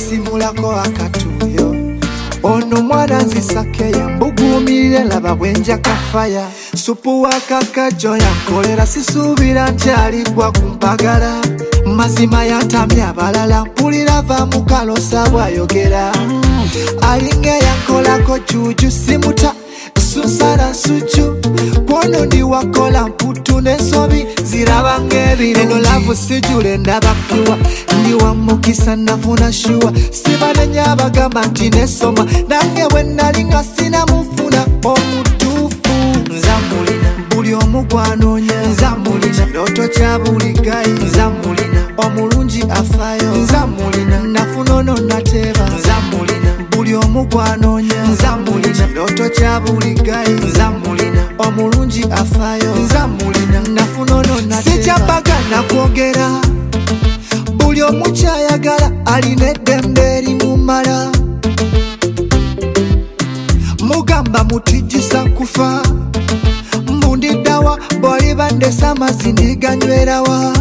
simulako akatuyo ono mwana nzisakeya mbugumirire laba bwenja kafaya supu wakakajo yankolera sisuubira ntyalibwa kumpagala mazima yatamya abalala mpulira va mukalosa bwayogera alinga yankolako juju simuta susara suju kwono ndi wakola mputu n'ensobi ziraba ng'ebirungi eno lavu sijule ndabakiwa ndi wamukisa nafuna shuwa sibanenya abagamba nti nesoma nange bwe nali nga sinamufuna omutuufu nzamulina buli omu gwanoonya nzamulina kirooto kya buli gayi nzamulina omulungi afaayo nzamulina nafuna ono nateeba nzamulina buli omu gwanoonya nzamulina kirooto kya buli gayi nzamulina omulungi afaayo nzamulina nafuna ono nateeba sikyapagana kwogera buli omu kyayagala alina eddembe erimumala mugamba mutijjisa kufa mbundiddawa bw'oliba ndesa amazzi ndiganywerawa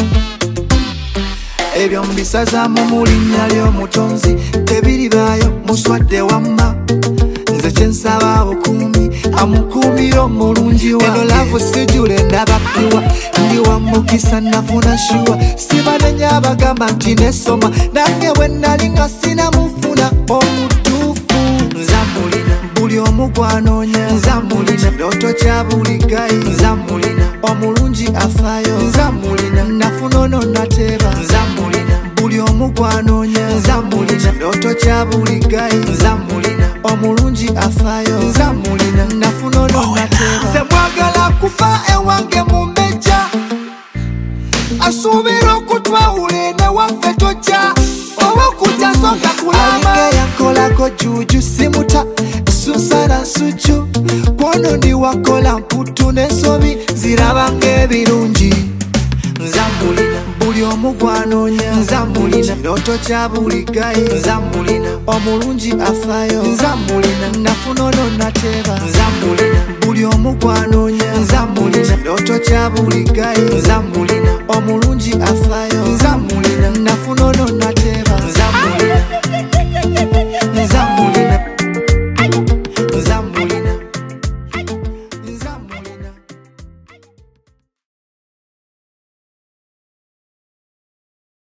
ebyo mbisazaamu mu linnya ly'omutonzi tebiribaayo muswadde wamma nze kyensaba obukuumi amukuumira omulungi wange eno lavu sijule ndabapiwa ndi wamukisa nafuna shuwa sibanenya abagamba nti nesoma nange bwe nali nga sinamufuna omutuufu nzamulina buli omu gwanoonya nzamulina kirooto kya buli gayi nzamulina omulungi afaayo nzamulina nafuna ono nateeba nzamulina buli omu gwanoonya nzamulina kirooto kya buli gayi nzamulina omulungi afaayo nzamulina nafuna ono nateeba nze mwagala kufa ewange mu mbejja asuubira okutwawula newaffe tojja oba okujja songa kulama alinga yankolako juju simuta susara suju kwono ndi wakola mputu n'ensobi ziraba ng'ebirungi nzamulina buli omu gwanoonya nzamulina kirooto kya buli gayi nzamulina omulungi afaayo nzamulina nafuna ono nateeba nzamulina buli omu gwanoonya nzamulina kirooto kya buli gayi nzamulina omulungi afaayo nzamulina nafuna ono nateeba